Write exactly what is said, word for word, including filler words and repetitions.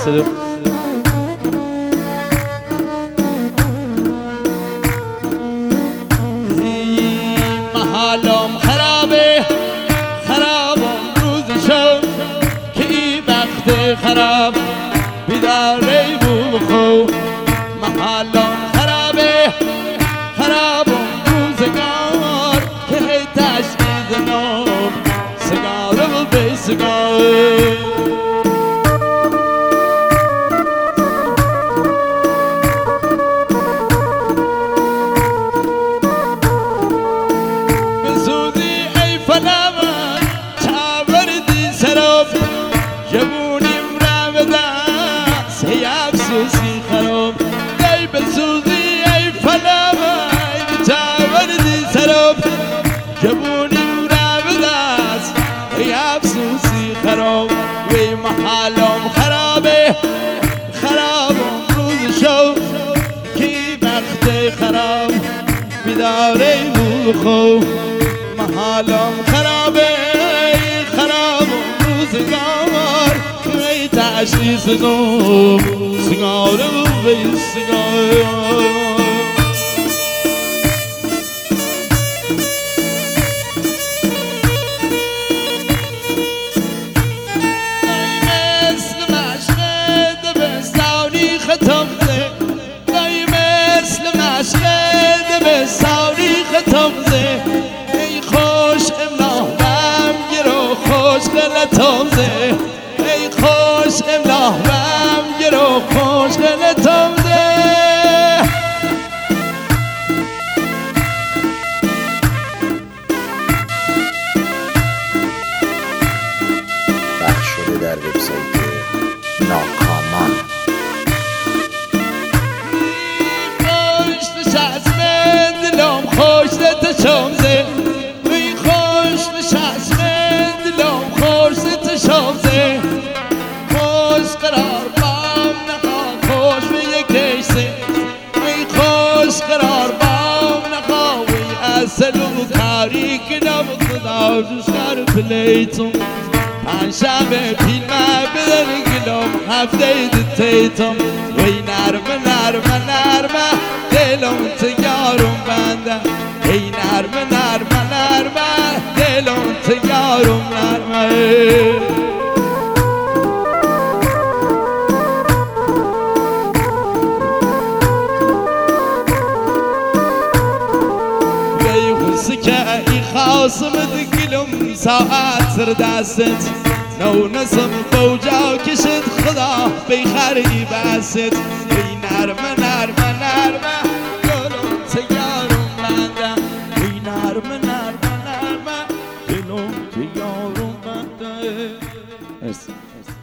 صدا محالم خرابه خرابم روز شب که این وقت خراب بیداره بو خو محالم خرابه خرابم روزگار که هی تشکیز نام سگاره و بی سگاره جبونیم را به دست ای افسوسی خراب ای بسوزی ای فلمای بچاوردی سراب جبونیم را به دست ای افسوسی خراب وی محالم خرابه خرابم روز شو کی وقت خراب بیداره بخو محالم خرابه خرابم روزگار که تشخیص نو سیگاره و بی سیگاره مثل مشق دبستانی ختم ده دای مثل مشق دبستانی ختم ده ای خوش امناهم گرو خوش غلطم ده ای خوش امناهم گرو خوش غلطم ده پخش شده در وبسایت ناکامان. خوش نشست من دلم خوش نتشم زه وی خوش نشست من دلم خوش نتشم زه خوش قرار بام نخواه خوش به یک کشته وی خوش قرار بام نخواه وی اصل و تاریک نم خدا جوشگر پلیتم پنجشنبه پیلمه بدن گلم هفته دیتیتم وی نرمه نرمه نرمه دلم تیارم بنده ای نرمه نرمه نرمه دلم تیارم نرمه وی خوزی که ای خواستم دگلم ساعت سر دستت نو نسم بوجا کشت خدا بیخری بست ای نرمه نرمه نرمه دلم تیارم بنده ای نرمه نرمه نرمه دلم تیارم بنده.